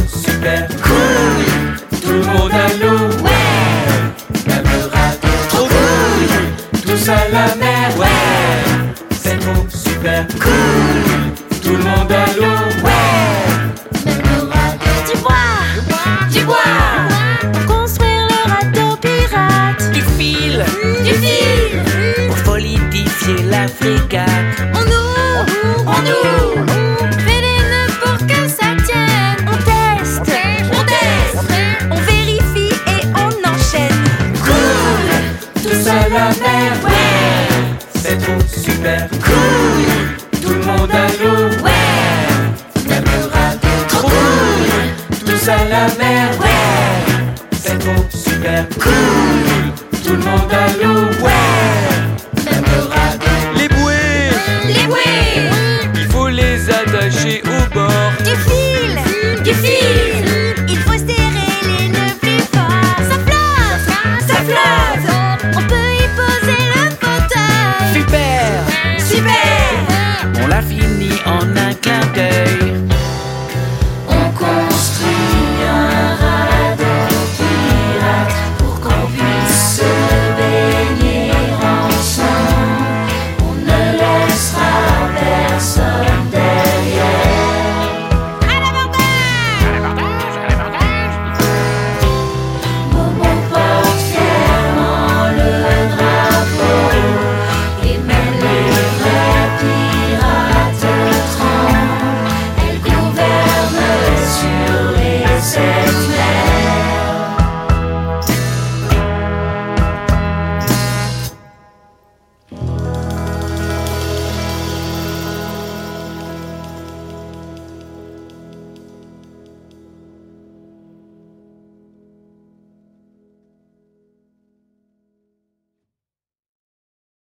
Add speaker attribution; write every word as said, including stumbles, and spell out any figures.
Speaker 1: super cool. Tout le monde à l'eau, ouais. Même le radeau, trop cool. Tous à la mer, ouais. C'est trop super cool. Tout le monde à l'eau, ouais.
Speaker 2: Même le radeau.
Speaker 3: Du bois,
Speaker 2: Du bois.
Speaker 3: pour construire le radeau pirate.
Speaker 4: Du fil,
Speaker 2: Du fil.
Speaker 4: pour solidifier la frégate.
Speaker 2: On ouvre, on ouvre.
Speaker 3: Fais les nœuds pour que ça tienne. On teste,
Speaker 2: On teste.
Speaker 3: on vérifie et on enchaîne.
Speaker 1: Cool. Tous à la mer, ouais. C'est trop super cool. Tout le monde à l'eau, ouais. Même le radeau, trop cool. Tous à la mer, ouais. C'est trop super cool. Tout le monde à l'eau, ouais.